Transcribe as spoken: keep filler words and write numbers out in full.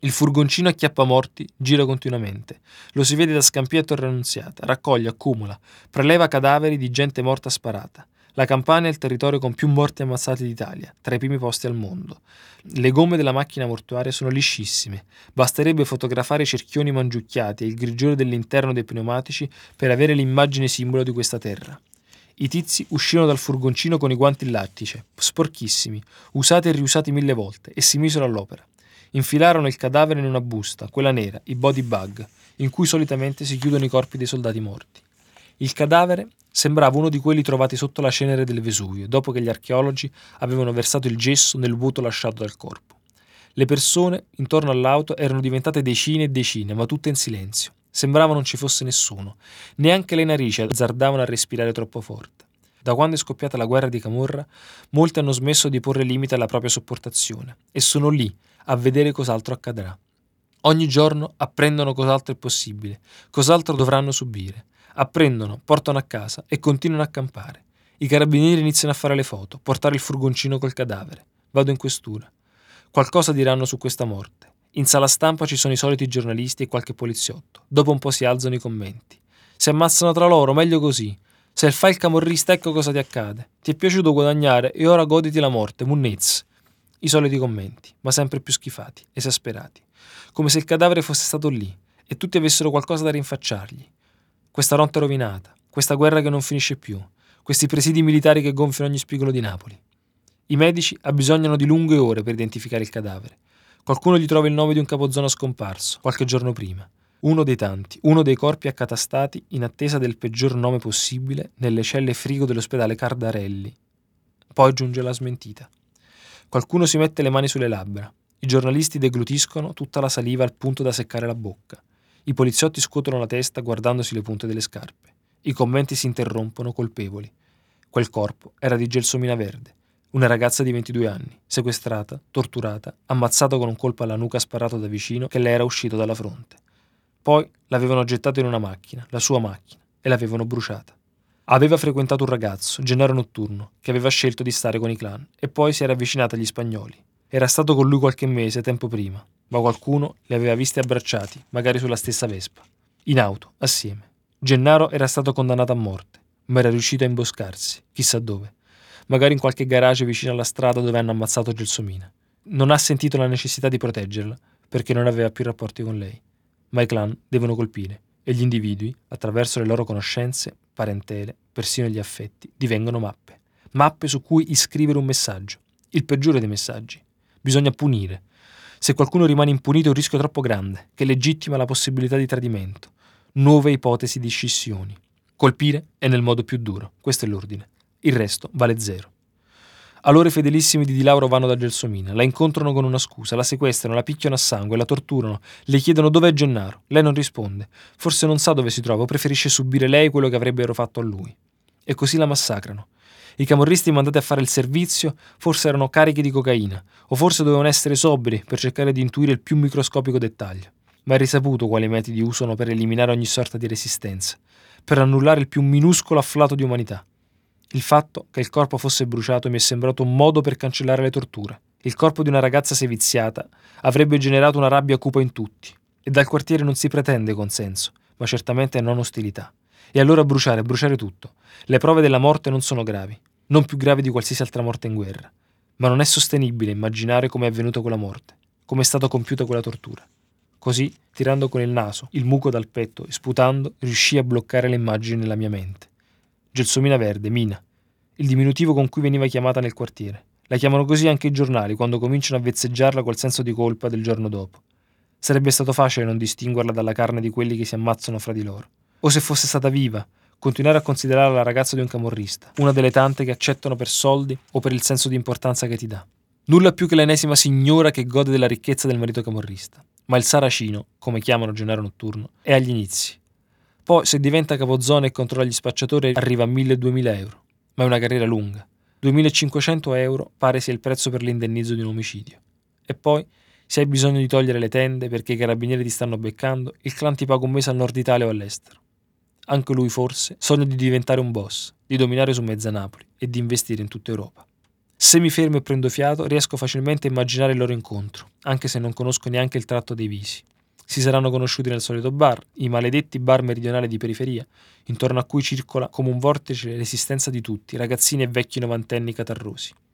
Il furgoncino acchiappamorti gira continuamente. Lo si vede da Scampia a Torre Annunziata, raccoglie, accumula, preleva cadaveri di gente morta sparata. La Campania è il territorio con più morti ammazzati d'Italia, tra i primi posti al mondo. Le gomme della macchina mortuaria sono liscissime. Basterebbe fotografare i cerchioni mangiucchiati e il grigiore dell'interno dei pneumatici per avere l'immagine simbolo di questa terra. I tizi uscirono dal furgoncino con i guanti in lattice, sporchissimi, usati e riusati mille volte, e si misero all'opera. Infilarono il cadavere in una busta, quella nera, i body bag, in cui solitamente si chiudono i corpi dei soldati morti. Il cadavere sembrava uno di quelli trovati sotto la cenere del Vesuvio, dopo che gli archeologi avevano versato il gesso nel vuoto lasciato dal corpo. Le persone intorno all'auto erano diventate decine e decine, ma tutte in silenzio. Sembrava non ci fosse nessuno. Neanche le narici azzardavano a respirare troppo forte. Da quando è scoppiata la guerra di Camorra, molti hanno smesso di porre limite alla propria sopportazione e sono lì a vedere cos'altro accadrà. Ogni giorno apprendono cos'altro è possibile, cos'altro dovranno subire. Apprendono, portano a casa e continuano a campare. I carabinieri iniziano a fare le foto, portare il furgoncino col cadavere. Vado in questura. Qualcosa diranno su questa morte. In sala stampa ci sono i soliti giornalisti e qualche poliziotto. Dopo un po' si alzano i commenti. Si ammazzano tra loro, meglio così. Se fai il camorrista, ecco cosa ti accade. Ti è piaciuto guadagnare e ora goditi la morte, munnez. I soliti commenti, ma sempre più schifati, esasperati. Come se il cadavere fosse stato lì e tutti avessero qualcosa da rinfacciargli. Questa notte rovinata, questa guerra che non finisce più, questi presidi militari che gonfiano ogni spigolo di Napoli. I medici abbisognano di lunghe ore per identificare il cadavere. Qualcuno gli trova il nome di un capozona scomparso, qualche giorno prima. Uno dei tanti, uno dei corpi accatastati in attesa del peggior nome possibile nelle celle frigo dell'ospedale Cardarelli. Poi giunge la smentita. Qualcuno si mette le mani sulle labbra. I giornalisti deglutiscono tutta la saliva al punto da seccare la bocca. I poliziotti scuotono la testa guardandosi le punte delle scarpe. I commenti si interrompono colpevoli. Quel corpo era di Gelsomina Verde, una ragazza di ventidue anni, sequestrata, torturata, ammazzata con un colpo alla nuca sparato da vicino che le era uscito dalla fronte. Poi l'avevano gettata in una macchina, la sua macchina, e l'avevano bruciata. Aveva frequentato un ragazzo, Gennaro Notturno, che aveva scelto di stare con i clan, e poi si era avvicinata agli spagnoli. Era stato con lui qualche mese, tempo prima, ma qualcuno li aveva visti abbracciati, magari sulla stessa Vespa. In auto, assieme. Gennaro era stato condannato a morte, ma era riuscito a imboscarsi, chissà dove. Magari in qualche garage vicino alla strada dove hanno ammazzato Gelsomina. Non ha sentito la necessità di proteggerla, perché non aveva più rapporti con lei. Ma i clan devono colpire, e gli individui, attraverso le loro conoscenze, parentele, persino gli affetti, divengono mappe. Mappe su cui iscrivere un messaggio. Il peggiore dei messaggi. Bisogna punire. Se qualcuno rimane impunito è un rischio troppo grande, che legittima la possibilità di tradimento. Nuove ipotesi di scissioni. Colpire è nel modo più duro, questo è l'ordine. Il resto vale zero. Allora i fedelissimi di Di Lauro vanno da Gelsomina, la incontrano con una scusa, la sequestrano, la picchiano a sangue, la torturano, le chiedono dov'è Gennaro. Lei non risponde. Forse non sa dove si trova o preferisce subire lei quello che avrebbero fatto a lui. E così la massacrano. I camorristi mandati a fare il servizio forse erano carichi di cocaina, o forse dovevano essere sobri per cercare di intuire il più microscopico dettaglio. Ma è risaputo quali metodi usano per eliminare ogni sorta di resistenza, per annullare il più minuscolo afflato di umanità. Il fatto che il corpo fosse bruciato mi è sembrato un modo per cancellare le torture. Il corpo di una ragazza seviziata avrebbe generato una rabbia cupa in tutti, e dal quartiere non si pretende consenso, ma certamente non ostilità. E allora bruciare, bruciare tutto. Le prove della morte non sono gravi, non più gravi di qualsiasi altra morte in guerra. Ma non è sostenibile immaginare come è avvenuta quella morte, come è stata compiuta quella tortura. Così, tirando con il naso il muco dal petto e sputando, riuscii a bloccare le immagini nella mia mente. Gelsomina Verde, Mina, il diminutivo con cui veniva chiamata nel quartiere. La chiamano così anche i giornali quando cominciano a vezzeggiarla col senso di colpa del giorno dopo. Sarebbe stato facile non distinguerla dalla carne di quelli che si ammazzano fra di loro. O se fosse stata viva, continuare a considerarla la ragazza di un camorrista, una delle tante che accettano per soldi o per il senso di importanza che ti dà. Nulla più che l'ennesima signora che gode della ricchezza del marito camorrista. Ma il saracino, come chiamano Gennaro Notturno, è agli inizi. Poi, se diventa capozone e controlla gli spacciatori, arriva a mille-duemila euro. Ma è una carriera lunga. duemilacinquecento euro pare sia il prezzo per l'indennizzo di un omicidio. E poi, se hai bisogno di togliere le tende perché i carabinieri ti stanno beccando, il clan ti paga un mese al nord Italia o all'estero. Anche lui, forse, sogna di diventare un boss, di dominare su mezza Napoli e di investire in tutta Europa. Se mi fermo e prendo fiato, riesco facilmente a immaginare il loro incontro, anche se non conosco neanche il tratto dei visi. Si saranno conosciuti nel solito bar, i maledetti bar meridionali di periferia, intorno a cui circola come un vortice l'esistenza di tutti, ragazzini e vecchi novantenni catarrosi.